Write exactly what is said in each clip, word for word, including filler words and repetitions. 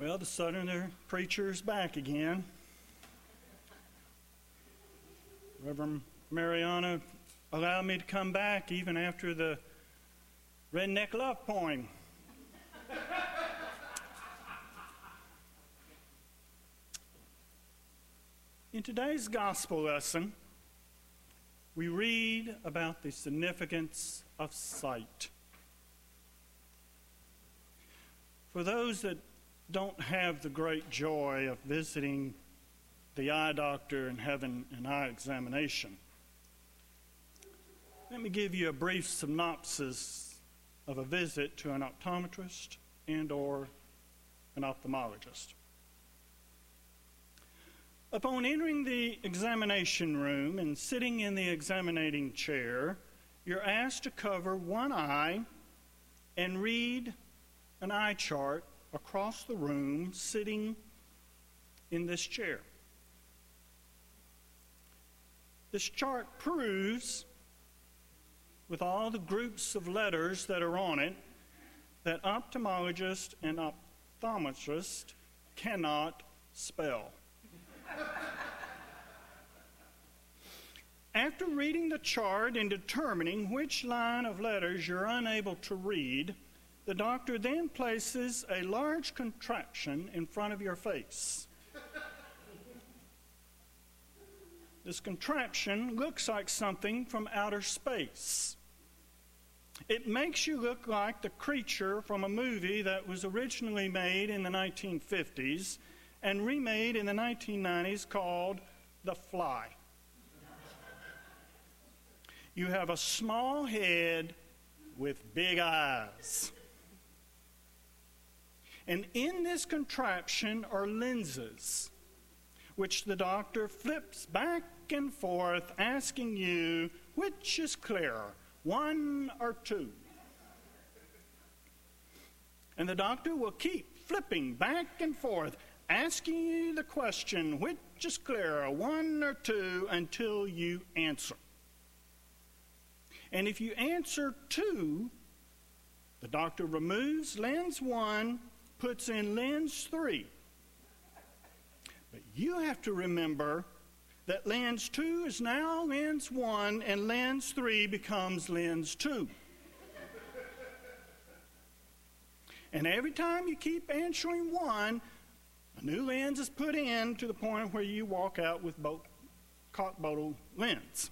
Well, the Southerner preacher's back again. Reverend Mariana allowed me to come back even after the redneck love poem. In today's gospel lesson, we read about the significance of sight. For those that don't have the great joy of visiting the eye doctor and having an eye examination, let me give you a brief synopsis of a visit to an optometrist and or an ophthalmologist. Upon entering the examination room and sitting in the examining chair, you're asked to cover one eye and read an eye chart across the room sitting in this chair. This chart proves, with all the groups of letters that are on it, that ophthalmologists and optometrists cannot spell. After reading the chart and determining which line of letters you're unable to read, the doctor then places a large contraption in front of your face. This contraption looks like something from outer space. It makes you look like the creature from a movie that was originally made in the nineteen fifties and remade in the nineteen nineties called The Fly. You have a small head with big eyes. And in this contraption are lenses, which the doctor flips back and forth, asking you which is clearer, one or two. And the doctor will keep flipping back and forth, asking you the question, which is clearer, one or two, until you answer. And if you answer two, the doctor removes lens one, puts in lens three. But you have to remember that lens two is now lens one, and lens three becomes lens two. And every time you keep answering one, a new lens is put in to the point where you walk out with both cock bottle lens.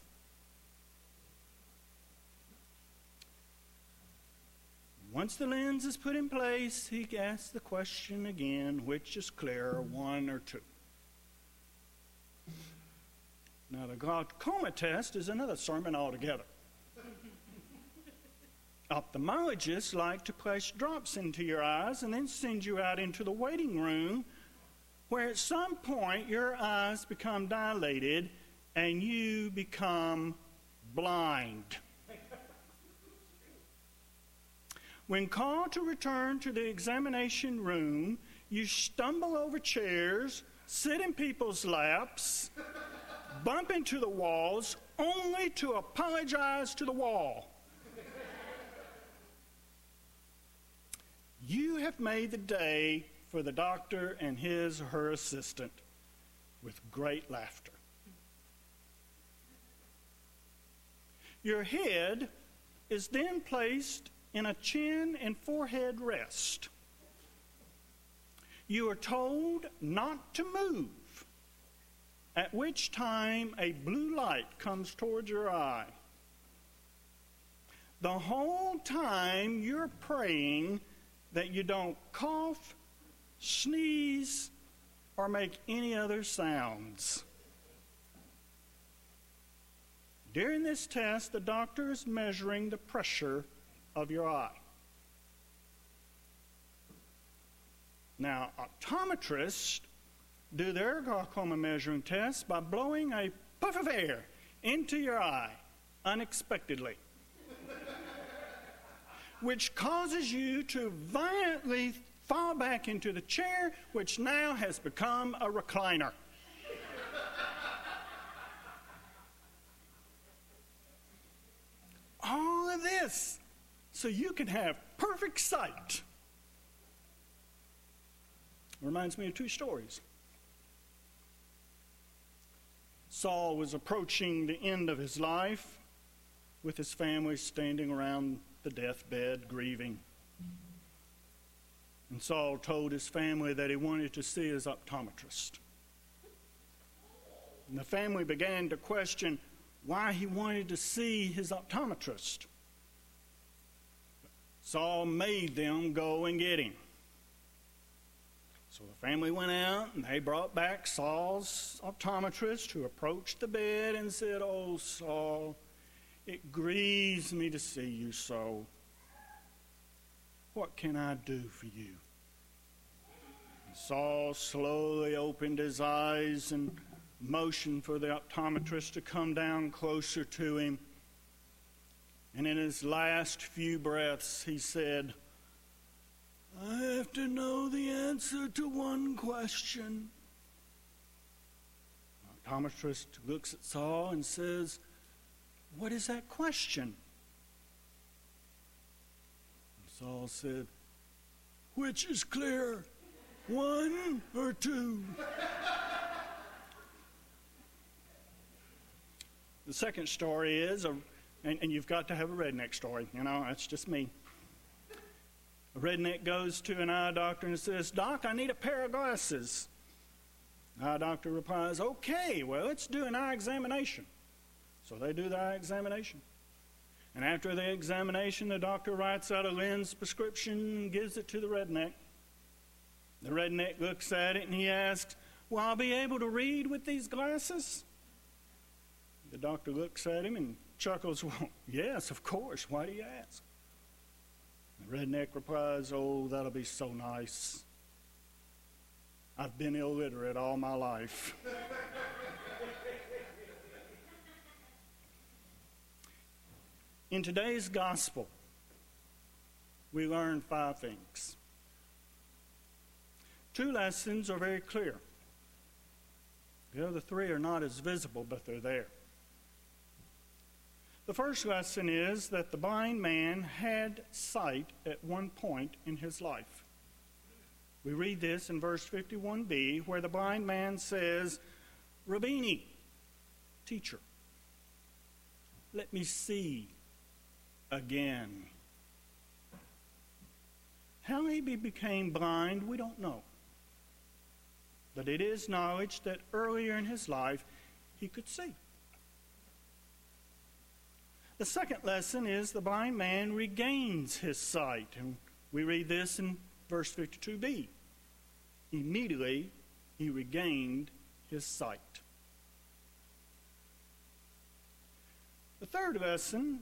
Once the lens is put in place, he asks the question again, which is clearer, one or two? Now, the glaucoma test is another sermon altogether. Ophthalmologists like to place drops into your eyes and then send you out into the waiting room, where at some point your eyes become dilated and you become blind. When called to return to the examination room, you stumble over chairs, sit in people's laps, bump into the walls, only to apologize to the wall. You have made the day for the doctor and his or her assistant with great laughter. Your head is then placed in a chin and forehead rest. You are told not to move, at which time a blue light comes towards your eye. The whole time you're praying that you don't cough, sneeze, or make any other sounds. During this test, the doctor is measuring the pressure of your eye. Now, optometrists do their glaucoma measuring test by blowing a puff of air into your eye unexpectedly, which causes you to violently fall back into the chair, which now has become a recliner. All of this so you can have perfect sight. Reminds me of two stories. Saul was approaching the end of his life with his family standing around the deathbed grieving. And Saul told his family that he wanted to see his optometrist. And the family began to question why he wanted to see his optometrist. Saul made them go and get him. So the family went out and they brought back Saul's optometrist, who approached the bed and said, "Oh, Saul, it grieves me to see you so. What can I do for you?" And Saul slowly opened his eyes and motioned for the optometrist to come down closer to him. And in his last few breaths, he said, "I have to know the answer to one question." The optometrist looks at Saul and says, "What is that question?" And Saul said, "Which is clear, one or two?" The second story is, a, and, and you've got to have a redneck story, you know, that's just me. A redneck goes to an eye doctor and says, "Doc, I need a pair of glasses." The eye doctor replies, "Okay, well, let's do an eye examination." So they do the eye examination. And after the examination, the doctor writes out a lens prescription and gives it to the redneck. The redneck looks at it and he asks, "Will I be able to read with these glasses?" The doctor looks at him and chuckles, "Well, yes, of course. Why do you ask?" The redneck replies, "Oh, that'll be so nice. I've been illiterate all my life." In today's gospel, we learn five things. Two lessons are very clear. The other three are not as visible, but they're there. The first lesson is that the blind man had sight at one point in his life. We read this in verse fifty-one b, where the blind man says, "Rabbini," teacher, "let me see again." How he became blind, we don't know. But it is knowledge that earlier in his life he could see. The second lesson is the blind man regains his sight. And we read this in verse fifty-two b. Immediately he regained his sight. The third lesson,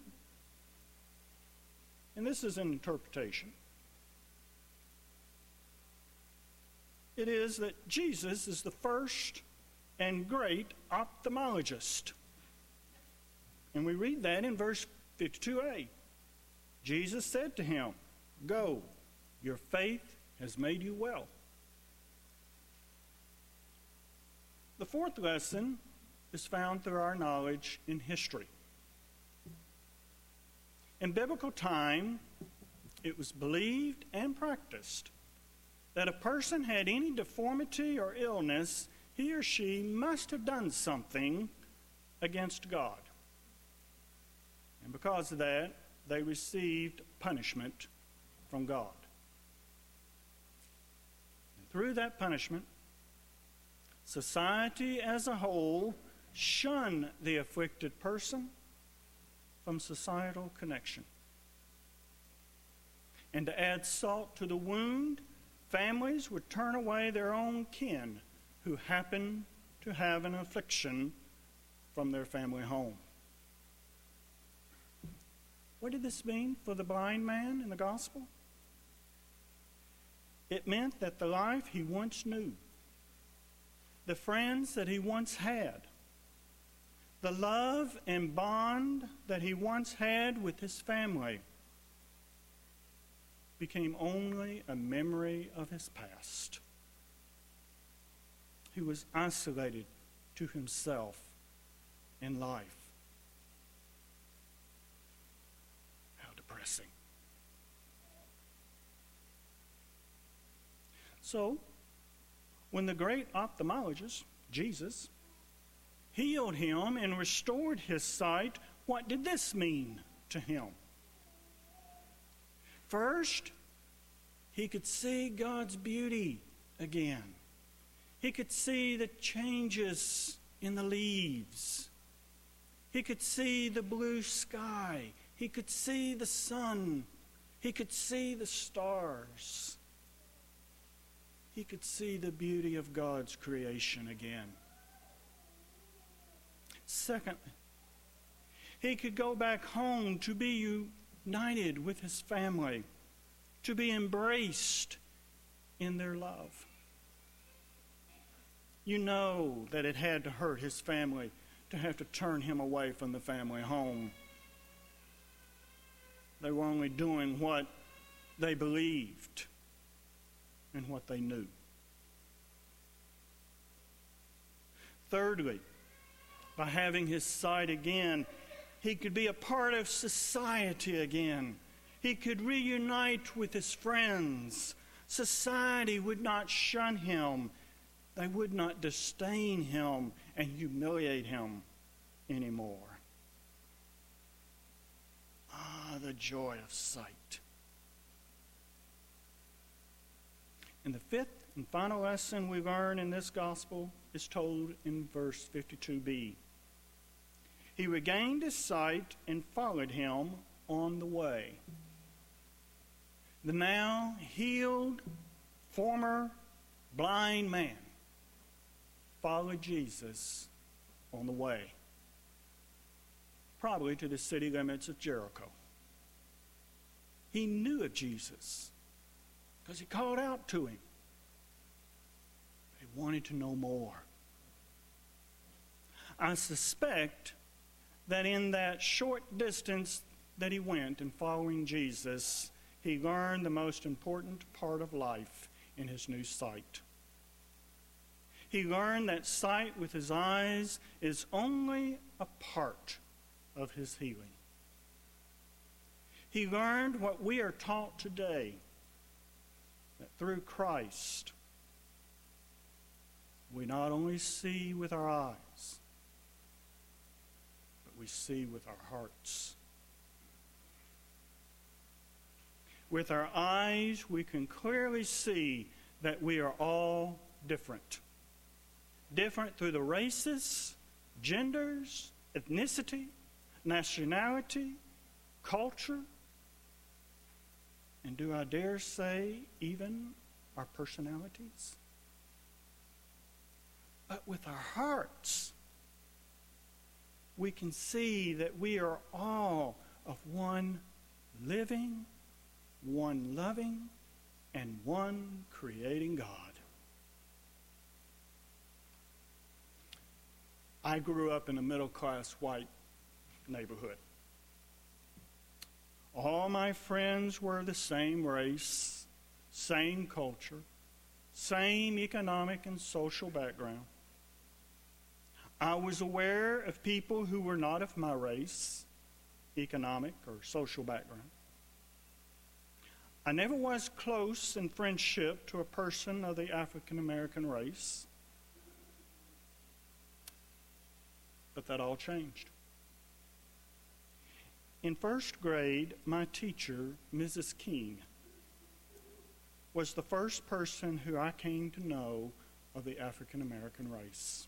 and this is an interpretation, it is that Jesus is the first and great ophthalmologist. And we read that in verse fifty-two a. Jesus said to him, "Go, your faith has made you well." The fourth lesson is found through our knowledge in history. In biblical time, it was believed and practiced that a person had any deformity or illness, he or she must have done something against God. And because of that, they received punishment from God. And through that punishment, society as a whole shunned the afflicted person from societal connection. And to add salt to the wound, families would turn away their own kin who happened to have an affliction from their family home. What did this mean for the blind man in the gospel? It meant that the life he once knew, the friends that he once had, the love and bond that he once had with his family became only a memory of his past. He was isolated to himself in life. How depressing. So, When the great ophthalmologist, Jesus, healed him and restored his sight, what did this mean to him? First, he could see God's beauty again. He could see the changes in the leaves. He could see the blue sky. He could see the sun. He could see the stars. He could see the beauty of God's creation again. Secondly, he could go back home to be united with his family, to be embraced in their love. You know that it had to hurt his family to have to turn him away from the family home. They were only doing what they believed and what they knew. Thirdly, by having his sight again, he could be a part of society again. He could reunite with his friends. Society would not shun him. They would not disdain him and humiliate him anymore. Ah, the joy of sight. And the fifth and final lesson we learn in this gospel is told in verse fifty-two b. He regained his sight and followed him on the way. The now healed, former blind man followed Jesus on the way, probably to the city limits of Jericho. He knew of Jesus because he called out to him. He wanted to know more. I suspect that in that short distance that he went in following Jesus, he learned the most important part of life in his new sight. He learned that sight with his eyes is only a part of his healing. He learned what we are taught today, that through Christ, we not only see with our eyes, but we see with our hearts. With our eyes, we can clearly see that we are all different. Different through the races, genders, ethnicity, nationality, culture, and do I dare say, even our personalities? But with our hearts, we can see that we are all of one living, one loving, and one creating God. I grew up in a middle-class white neighborhood. All my friends were the same race, same culture, same economic and social background. I was aware of people who were not of my race, economic, or social background. I never was close in friendship to a person of the African American race. But that all changed. In first grade, my teacher, Missus King, was the first person who I came to know of the African American race.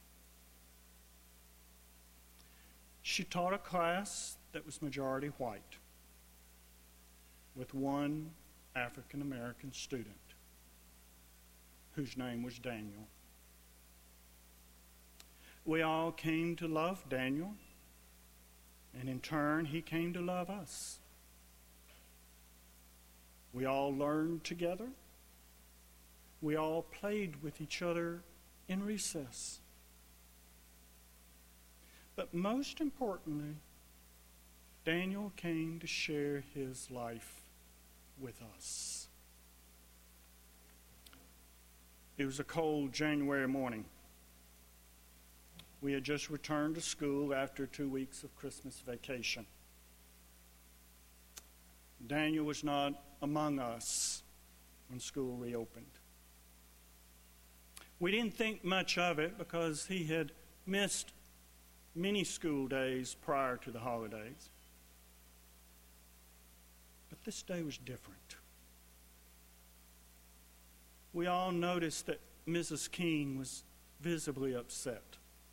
She taught a class that was majority white, with one African American student whose name was Daniel. We all came to love Daniel, and in turn, he came to love us. We all learned together. We all played with each other in recess. But most importantly, Daniel came to share his life with us. It was a cold January morning. We had just returned to school after two weeks of Christmas vacation. Daniel was not among us when school reopened. We didn't think much of it because he had missed many school days prior to the holidays. But this day was different. We all noticed that Missus King was visibly upset.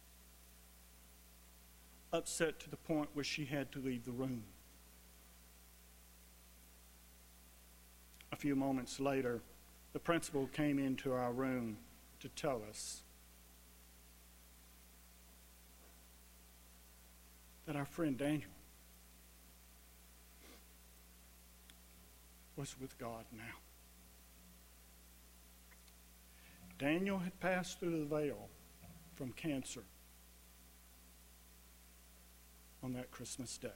Upset to the point where she had to leave the room. A few moments later, the principal came into our room to tell us that our friend Daniel was with God now. Daniel had passed through the veil from cancer on that Christmas day.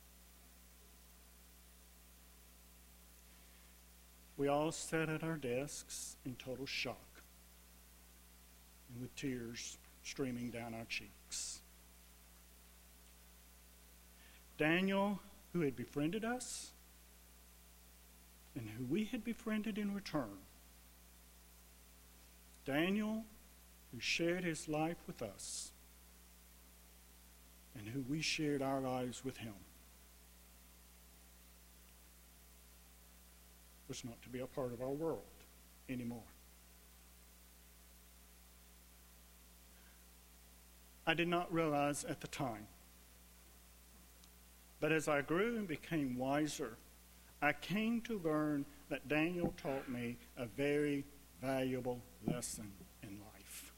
We all sat at our desks in total shock and with tears streaming down our cheeks. Daniel, who had befriended us and who we had befriended in return. Daniel, who shared his life with us and who we shared our lives with him, was not to be a part of our world anymore. I did not realize at the time, but as I grew and became wiser, I came to learn that Daniel taught me a very valuable lesson in life.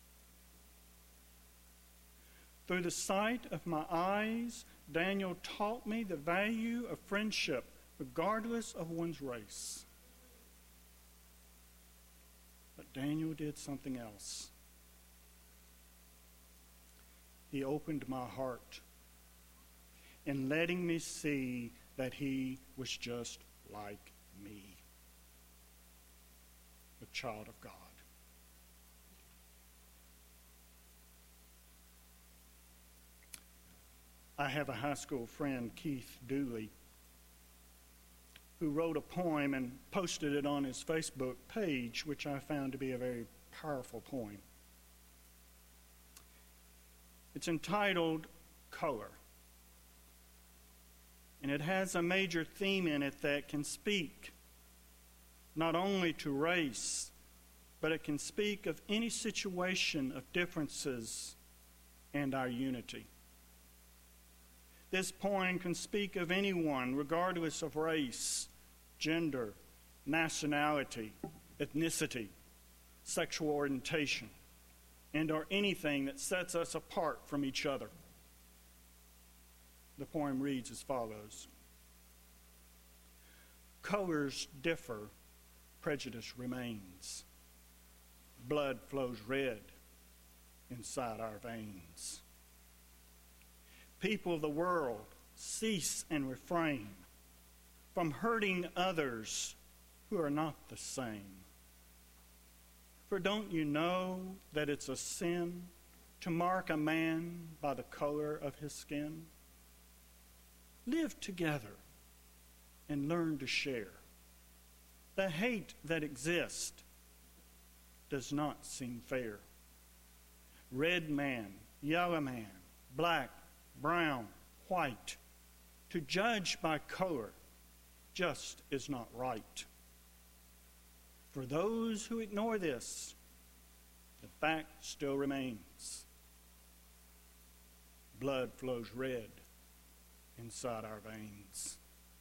Through the sight of my eyes, Daniel taught me the value of friendship, regardless of one's race. But Daniel did something else. He opened my heart in letting me see that he was just like me, a child of God. I have a high school friend, Keith Dooley, who wrote a poem and posted it on his Facebook page, which I found to be a very powerful poem. It's entitled Color. And it has a major theme in it that can speak not only to race, but it can speak of any situation of differences and our unity. This poem can speak of anyone, regardless of race, gender, nationality, ethnicity, sexual orientation, and or anything that sets us apart from each other. The poem reads as follows. Colors differ, prejudice remains. Blood flows red inside our veins. People of the world, cease and refrain from hurting others who are not the same. For don't you know that it's a sin to mark a man by the color of his skin? Live together and learn to share. The hate that exists does not seem fair. Red man, yellow man, black, brown, white, to judge by color just is not right. For those who ignore this, the fact still remains. Blood flows red inside our veins.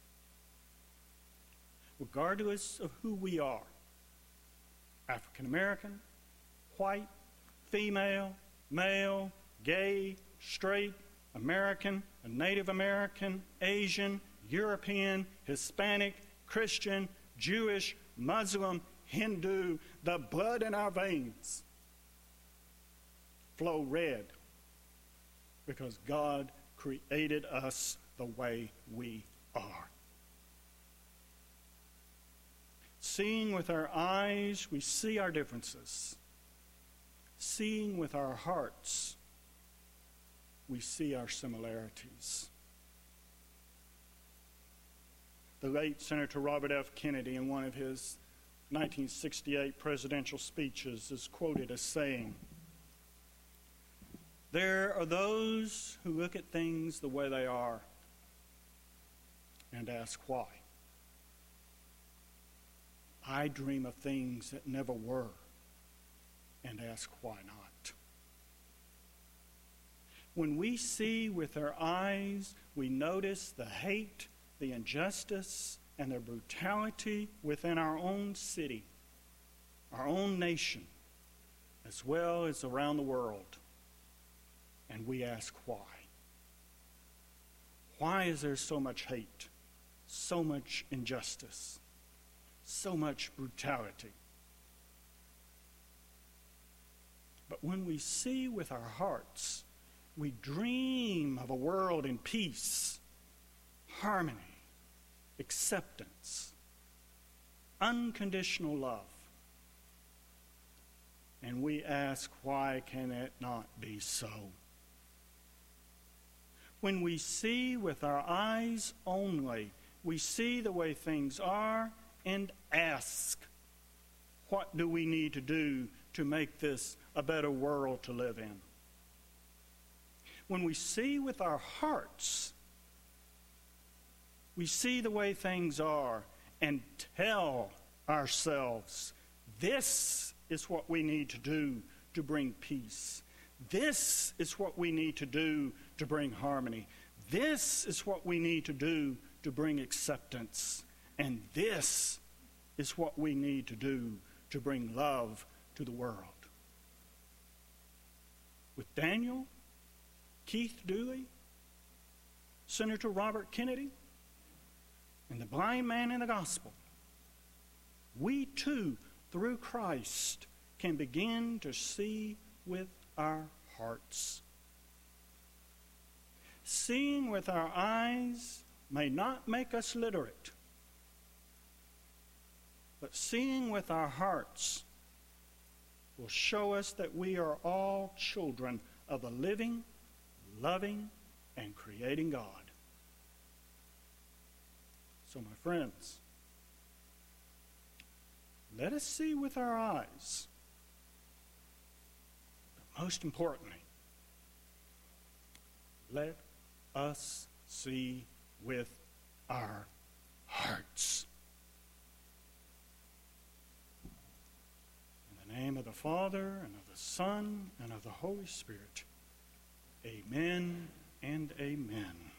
Regardless of who we are, African American, white, female, male, gay, straight, American, Native American, Asian, European, Hispanic, Christian, Jewish, Muslim, Hindu, the blood in our veins flow red because God created us the way we are. Seeing with our eyes, we see our differences. Seeing with our hearts, we see our similarities. The late Senator Robert F. Kennedy, in one of his nineteen sixty-eight presidential speeches is quoted as saying, "There are those who look at things the way they are and ask why. I dream of things that never were and ask why not." When we see with our eyes, we notice the hate, the injustice, and the brutality within our own city, our own nation, as well as around the world. And we ask why. Why is there so much hate, so much injustice, so much brutality? But when we see with our hearts, we dream of a world in peace, harmony, acceptance, unconditional love. And we ask, why can it not be so? When we see with our eyes only, we see the way things are and ask, what do we need to do to make this a better world to live in? When we see with our hearts, we see the way things are and tell ourselves, this is what we need to do to bring peace. This is what we need to do to bring harmony. This is what we need to do to bring acceptance. And this is what we need to do to bring love to the world. With Daniel, Keith Dooley, Senator Robert Kennedy, and the blind man in the gospel, we too, through Christ, can begin to see with our hearts. Seeing with our eyes may not make us literate, but seeing with our hearts will show us that we are all children of the living, loving, and creating God. So, my friends, let us see with our eyes, but most importantly, let us see with our hearts. In the name of the Father, and of the Son, and of the Holy Spirit, amen and amen.